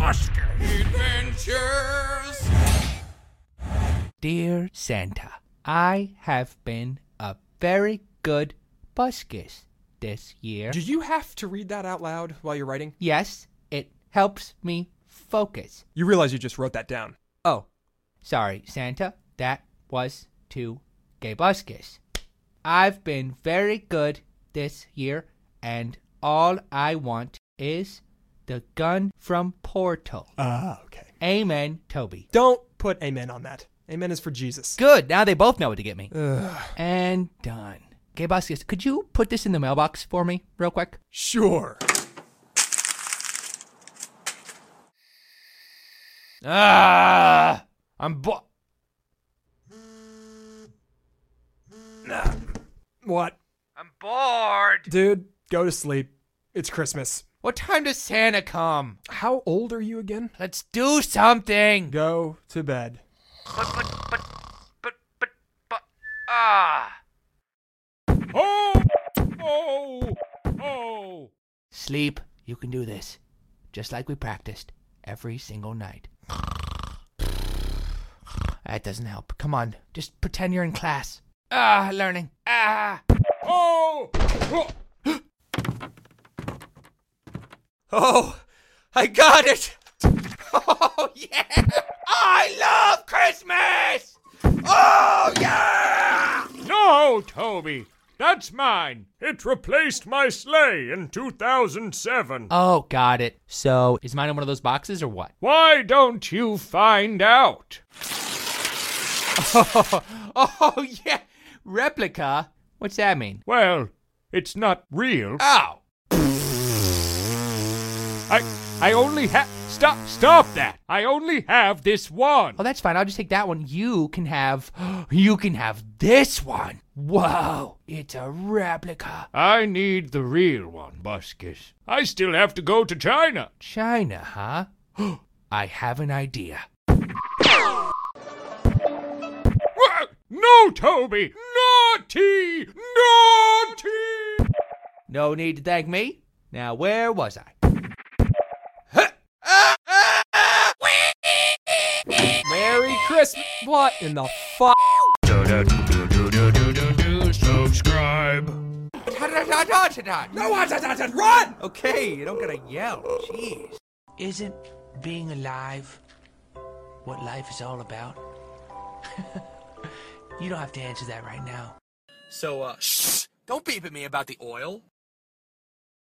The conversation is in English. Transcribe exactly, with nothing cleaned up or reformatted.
Buskis Adventures. Dear Santa, I have been a very good Buskis this year. Did you have to read that out loud while you're writing? Yes, it helps me focus. You realize you just wrote that down. Oh, sorry, Santa. That was to Gay Buskis. I've been very good this year, and all I want is the gun from Portal. Ah, uh, okay. Amen, Toby. Don't put amen on that. Amen is for Jesus. Good. Now they both know what to get me. Ugh. And done. Gay Buskis, could you put this in the mailbox for me real quick? Sure. Ah, I'm bo- Nah. What? I'm bored. Dude, go to sleep. It's Christmas. What time does Santa come? How old are you again? Let's do something. Go to bed. But, but, but, but, but, but, ah. Oh, oh, oh. Sleep. You can do this. Just like we practiced every single night. That doesn't help. Come on. Just pretend you're in class. Ah, learning. Ah. Oh. Oh. Oh, I got it. Oh, yeah. I love Christmas. Oh, yeah. No, Toby. That's mine. It replaced my sleigh in two thousand seven. Oh, got it. So, is mine in one of those boxes or what? Why don't you find out? Oh, oh, yeah. Replica? What's that mean? Well, it's not real. Oh. I I only have... Stop, stop that. I only have this one. Oh, that's fine. I'll just take that one. You can have... You can have this one. Whoa. It's a replica. I need the real one, Buskis. I still have to go to China. China, huh? I have an idea. No, Toby! Naughty! Naughty! No need to thank me. Now, where was I? Merry Christmas. What in the fuck? Subscribe. No, run! Okay, you don't gotta yell. Jeez. Isn't being alive what life is all about? You don't have to answer that right now. So, uh, shh! Don't beep at me about the oil.